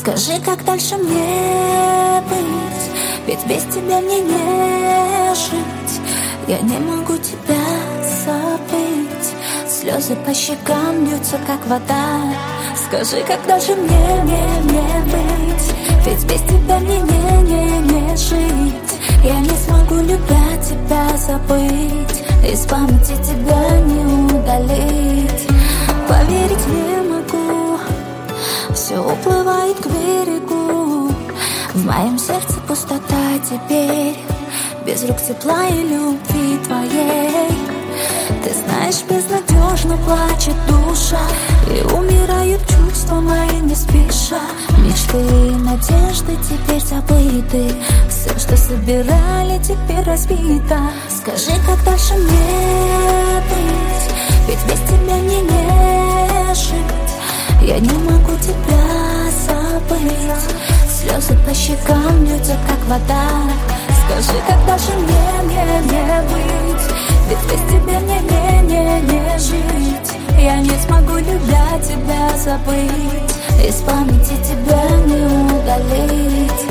Скажи, как дальше мне быть? Ведь без тебя мне не жить. Я не могу тебя забыть. Слезы по щекам льются, как вода. Скажи, как дальше мне быть? Ведь без тебя мне не жить. Я не смогу, любя тебя, забыть. Из памяти тебя не удалить. Поверить не могу, все уплывает к берегу. В моем сердце пустота теперь, без рук тепла и любви твоей. Ты знаешь, безнадежно плачет душа, и умирают чувства мои не спеша. Мечты и надежды теперь забыты, все, что собирали, теперь разбито. Скажи, как дальше мне быть? Ведь без тебя мне не жить. Я не могу тебя забыть. Слезы по щекам льются, как вода. Скажи, как дальше мне быть? Ведь без тебя мне не жить. Я не смогу, любя тебя, забыть. Из памяти тебя не удалить.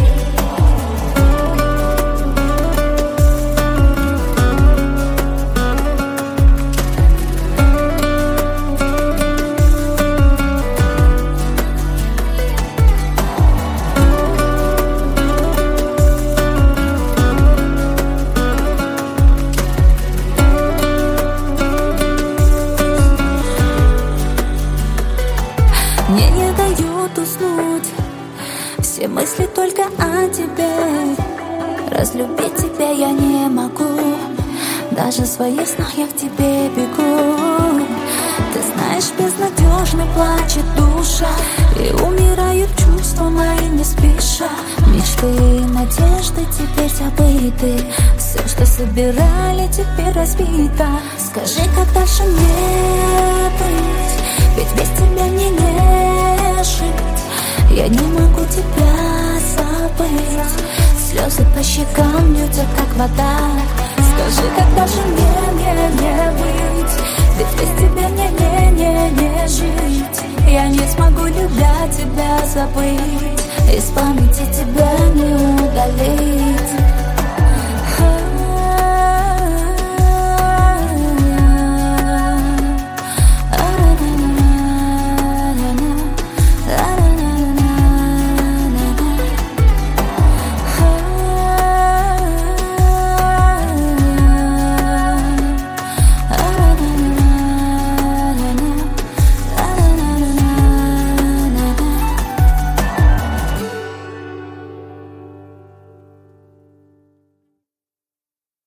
Мне не дают уснуть все мысли только о тебе. Разлюбить тебя я не могу, даже в своих снах я к тебе бегу. Ты знаешь, безнадежно плачет душа, и умирают чувства мои не спеша. Мечты и надежды теперь забыты, все, что собирали, теперь разбито. Скажи, как дальше мне быть? Ведь без тебя мне не жить. Я не могу тебя забыть. Слезы по щекам льются, как вода. Скажи, как дальше мне быть? Ведь без тебя мне не жить. Я не смогу, любя тебя, забыть. Из памяти тебя не удалить.